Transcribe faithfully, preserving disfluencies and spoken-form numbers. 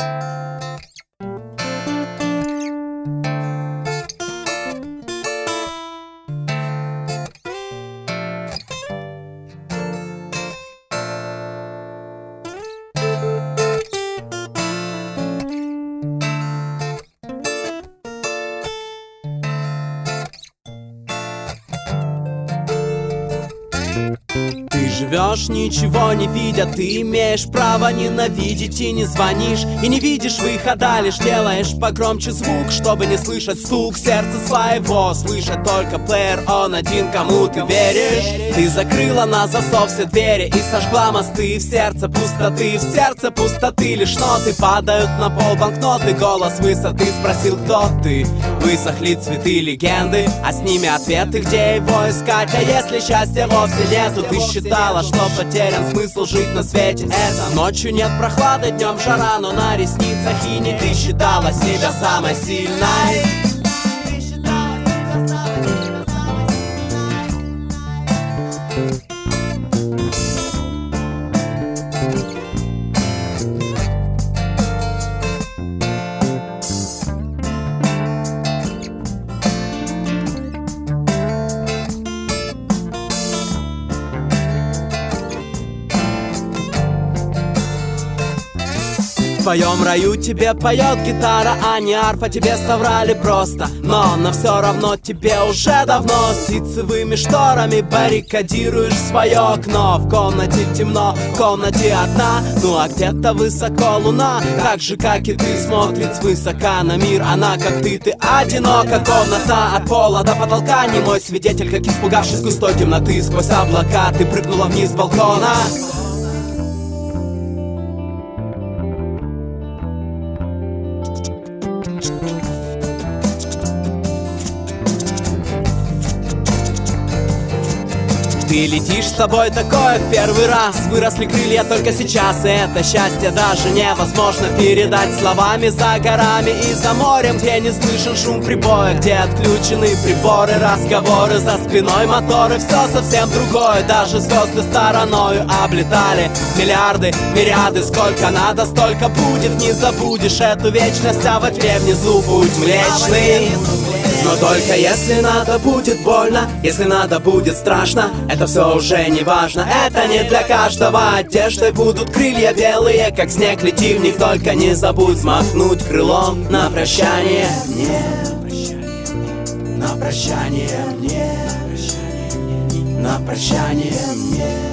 Ты живешь, ничего не видя, ты имеешь право ненавидеть и не звонишь, и не видишь выхода, лишь делаешь погромче звук, чтобы не слышать стук сердца своего. Слышать только плеер, он один, кому ты веришь. Ты закрыла на засов все двери и сожгла мосты в сердце пустоты. В сердце пустоты лишь ноты падают на пол банкноты. Голос высоты спросил, кто ты. Высохли цветы легенды, а с ними ответы, где его искать. А если счастья вовсе нету, ты считала, что потерян смысл жить на свете. Это ночью нет прохлады, днем жара, но на ресницах и не ты считала себя самой сильной. В твоем раю тебе поет гитара, а не арфа, тебе соврали просто. Но, но все равно тебе уже давно ситцевыми шторами баррикадируешь свое окно. В комнате темно, в комнате одна, ну а где-то высоко луна. Так же, как и ты, смотрит свысока на мир. Она, как ты, ты одинока. Комната от пола до потолка, не мой свидетель, как испугавшись густой темноты. Сквозь облака ты прыгнула вниз с балкона. Ты летишь, с тобой такое в первый раз. Выросли крылья только сейчас, и это счастье даже невозможно передать словами. За горами и за морем, где не слышен шум прибоя, где отключены приборы, разговоры за спиной, моторы. Все совсем другое, даже звезды стороною облетали. Миллиарды, мириады, сколько надо, столько будет. Не забудешь эту вечность, а во тьме внизу будь млечный. Но только если надо будет больно, если надо будет страшно, это все уже не важно, это не для каждого. Одеждой будут крылья белые, как снег, лети в них, только не забудь взмахнуть крылом. На прощание мне, на прощание мне, на прощание мне.